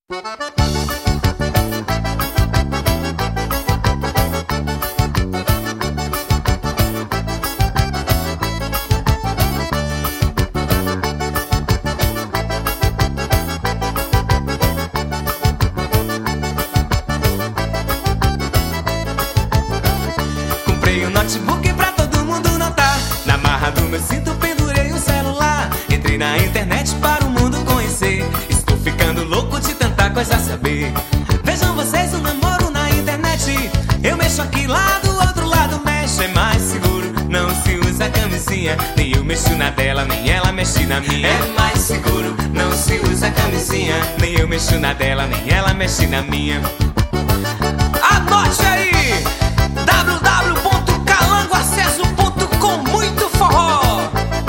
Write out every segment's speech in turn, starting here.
Comprei um notebook pra todo mundo notar. Na marra do meu cinto pendurei um celular. Entrei na internet para o mundo conhecer. Estou ficando louco de tanta coisa saber. Vejam vocês o namoro na internet. Eu mexo aqui lá, do outro lado mexe. É mais seguro, não se usa camisinha. Nem eu mexo na dela, nem ela mexe na minha. É mais seguro, não se usa camisinha. Nem eu mexo na dela, nem ela mexe na minha. Anote aí! www.calangoacesso.com. Muito forró.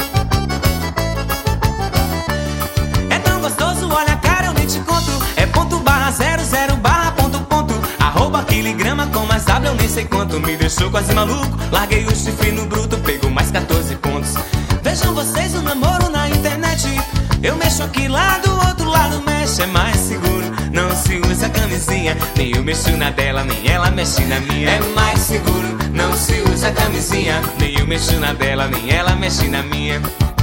É tão gostoso, olha a cara, eu nem te conto. É ponto barra 00 barra ponto ponto. Arroba quiligrama com mais W, eu nem sei quanto. Me deixou quase maluco, larguei o chifre no bruto. Pegou mais 14 pontos. Vejam vocês o namoro na internet. Eu mexo aqui lá, do outro lado mexe. É mais seguro, não se usa camisinha. Nem eu mexo na dela, nem ela mexe na minha. É mais seguro, não se usa camisinha. Nem eu mexo na dela, nem ela mexe na minha.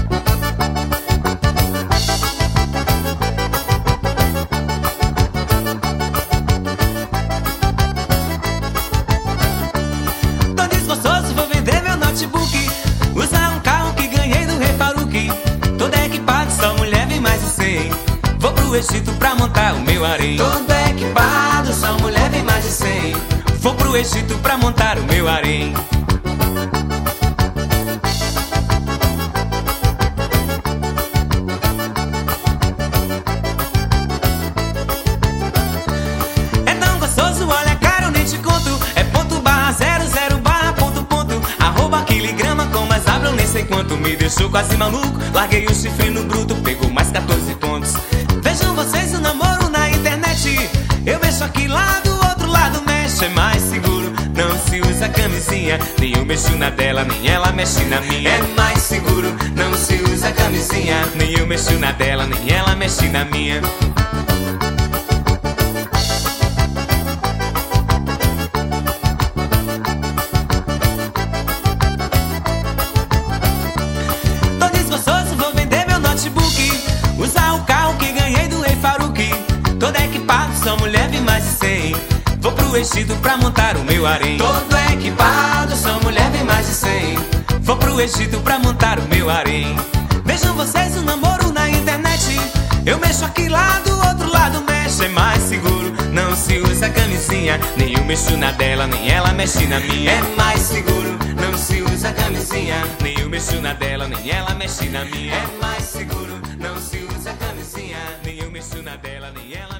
Tô desgostoso, vou vender meu notebook. Usar um carro que ganhei do Rei Faruque. Todo equipado, só mulher vem mais de 100. Vou pro Egito pra montar o meu harém. Todo equipado, só mulher vem mais de 100. Vou pro Egito pra montar o meu harém. É tão gostoso, olha cara, eu nem te conto. É ponto barra 00 barra ponto ponto. Arroba quiligrama com mais W, eu nem sei quanto. Me deixou quase maluco, larguei o chifre no bruto. Pegou mais 14 pontos. Vejam vocês o namoro na internet. Eu mexo aqui lá, do outro lado mexe. É mais seguro, não se usa camisinha. Nem eu mexo na dela, nem ela mexe na minha. É mais seguro, não se usa camisinha. Nem eu mexo na dela, nem ela mexe na minha. Tô desgostoso, vou vender meu notebook. Usar o carro que ganhei do Rei Faruque. Todo equipado, só mulher vem mais de 100. Vou pro Egito pra montar o meu harém. Todo equipado, só mulher vem mais de 100. Vou pro Egito pra montar o meu harém. Vejam vocês o namoro na internet. Eu mexo aqui lá, do outro lado mexe. É mais seguro, não se usa camisinha. Nem eu mexo na dela, nem ela mexe na minha. É mais seguro, não se usa camisinha. Nem eu mexo na dela, nem ela mexe na minha. É mais seguro, não se usa camisinha. Nem eu mexo na dela, nem ela